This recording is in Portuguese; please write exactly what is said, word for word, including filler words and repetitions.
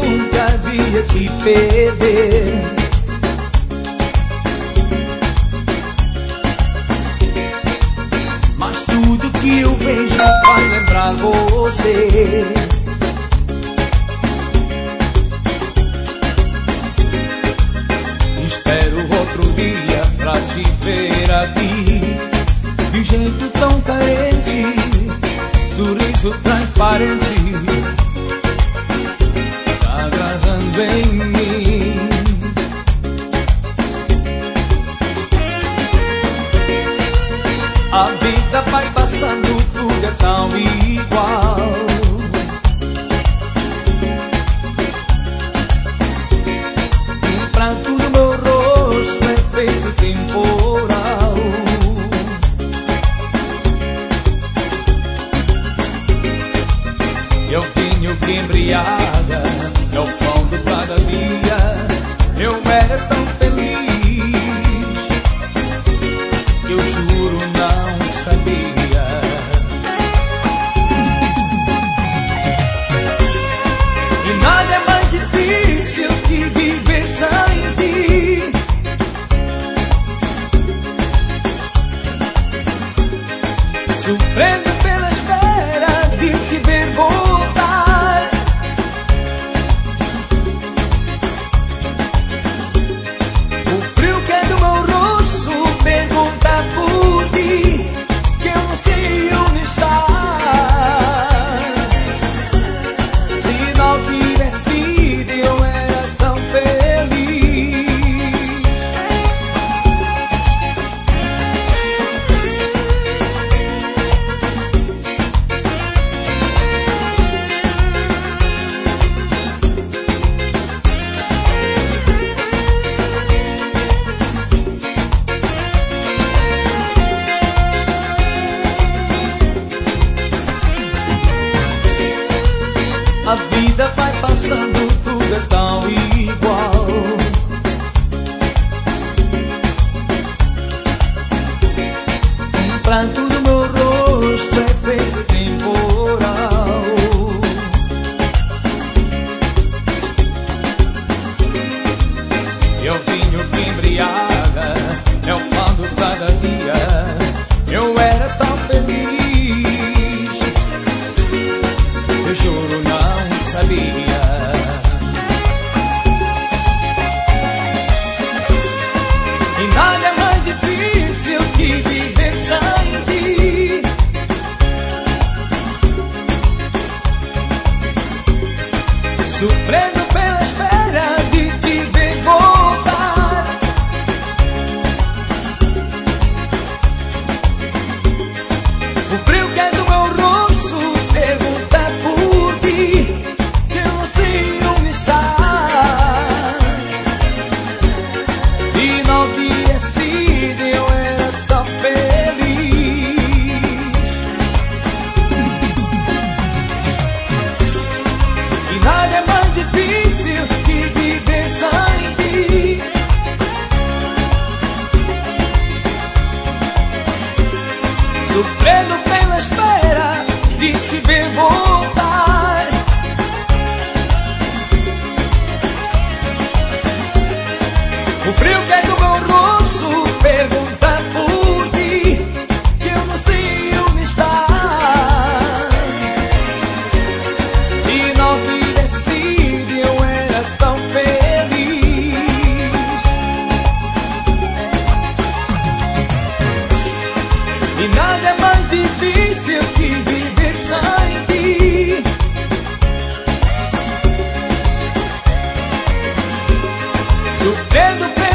nunca havia te perder. Mas tudo que eu vejo faz lembrar você. Espero outro dia pra te ver aqui, de jeito tão carente, sorriso transparente, tá gravando em mim. A vida vai passando, tudo é tão igual. Um pranto no meu rosto é feito temporal. Eu tenho que embriaga, é o pão do cada dia. Eu era tão feliz, eu juro não sabia. E nada é mais difícil que viver sem ti. Sofrendo pela espera de te ver voltar. O frio que é do meu rosto pergunta por ti, que eu não sei onde está. Se não tivesse ido eu era tão feliz. A vida vai passando, tudo é tão igual. Um pranto no meu rosto é feito temporal. Eu vinho que embriaga, é o pão do cada dia. Eu era tão feliz, eu juro não sabia. E nada é mais difícil que viver sem ti. Sofrendo pela espera de te ver voltar. O frio que é do meu rosto pergunta por ti, que eu não sei onde está. Se não tivesse ido eu era tão feliz. E nada é mais difícil que viver sem ti. Sofrendo pela espera de te ver voltar. O frio que é do meu rosto pergunta por ti, que eu não sei onde está. Se não tivesse ido eu era tão feliz. E nada é mais difícil que viver sem ti. Sofrendo